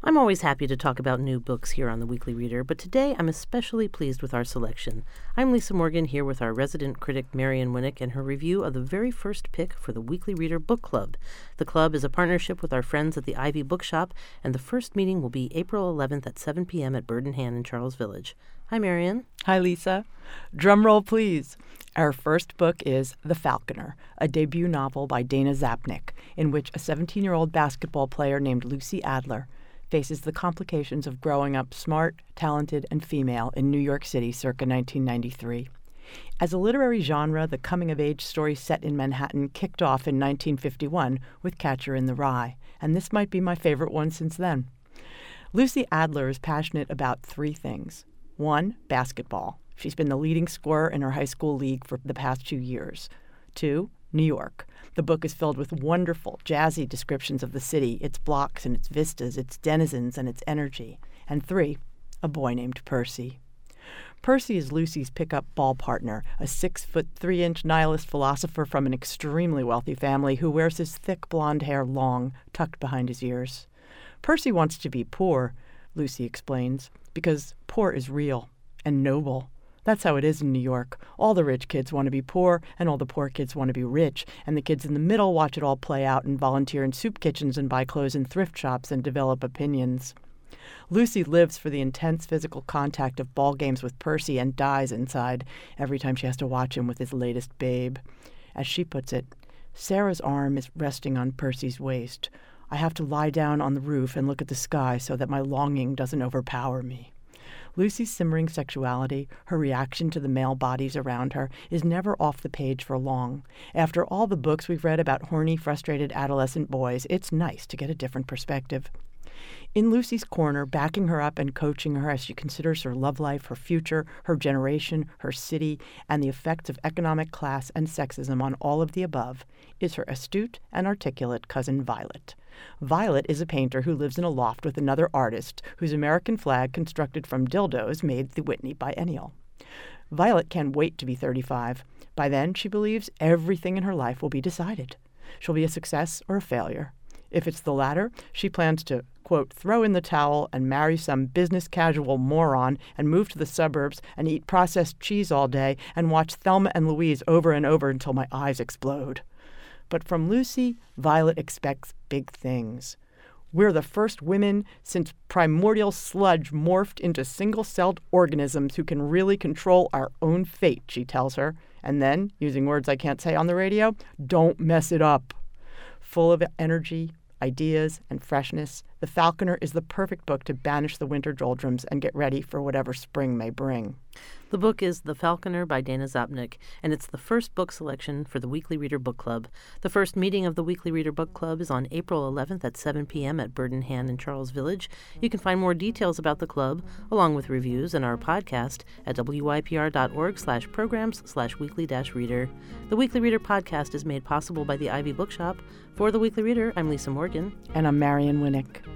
I'm always happy to talk about new books here on The Weekly Reader, but today I'm especially pleased with our selection. I'm Lisa Morgan here with our resident critic Marian Winnick and her review of the very first pick for the Weekly Reader Book Club. The club is a partnership with our friends at the Ivy Bookshop, and the first meeting will be April 11th at 7 p.m. at Bird in Hand in Charles Village. Hi, Marian. Hi, Lisa. Drum roll, please. Our first book is The Falconer, a debut novel by Dana Zapnick, in which a 17-year-old basketball player named Lucy Adler faces the complications of growing up smart, talented, and female in New York City circa 1993. As a literary genre, the coming-of-age story set in Manhattan kicked off in 1951 with Catcher in the Rye, and this might be my favorite one since then. Lucy Adler is passionate about three things. 1, basketball. She's been the leading scorer in her high school league for the past 2 years. 2, New York. The book is filled with wonderful, jazzy descriptions of the city, its blocks and its vistas, its denizens and its energy. And 3, a boy named Percy. Percy is Lucy's pickup ball partner, a 6'3" nihilist philosopher from an extremely wealthy family who wears his thick blonde hair long, tucked behind his ears. Percy wants to be poor, Lucy explains, because poor is real and noble. That's how it is in New York. All the rich kids want to be poor, and all the poor kids want to be rich, and the kids in the middle watch it all play out and volunteer in soup kitchens and buy clothes in thrift shops and develop opinions. Lucy lives for the intense physical contact of ball games with Percy and dies inside every time she has to watch him with his latest babe. As she puts it, Sarah's arm is resting on Percy's waist. I have to lie down on the roof and look at the sky so that my longing doesn't overpower me. Lucy's simmering sexuality, her reaction to the male bodies around her, is never off the page for long. After all the books we've read about horny, frustrated adolescent boys, it's nice to get a different perspective. In Lucy's corner, backing her up and coaching her as she considers her love life, her future, her generation, her city, and the effects of economic class and sexism on all of the above, is her astute and articulate cousin Violet. Violet is a painter who lives in a loft with another artist whose American flag constructed from dildos made the Whitney Biennial. Violet can't wait to be 35. By then, she believes everything in her life will be decided. She'll be a success or a failure. If it's the latter, she plans to, quote, throw in the towel and marry some business casual moron and move to the suburbs and eat processed cheese all day and watch Thelma and Louise over and over until my eyes explode. But from Lucy, Violet expects big things. We're the first women since primordial sludge morphed into single-celled organisms who can really control our own fate, she tells her. And then, using words I can't say on the radio, don't mess it up. Full of energy, ideas, and freshness, The Falconer is the perfect book to banish the winter doldrums and get ready for whatever spring may bring. The book is The Falconer by Dana Zapnick, and it's the first book selection for the Weekly Reader Book Club. The first meeting of the Weekly Reader Book Club is on April 11th at 7 p.m. at Bird in Hand in Charles Village. You can find more details about the club, along with reviews and our podcast, at wypr.org/programs/weekly-reader. The Weekly Reader podcast is made possible by the Ivy Bookshop. For the Weekly Reader, I'm Lisa Morgan. And I'm Marian Winnick.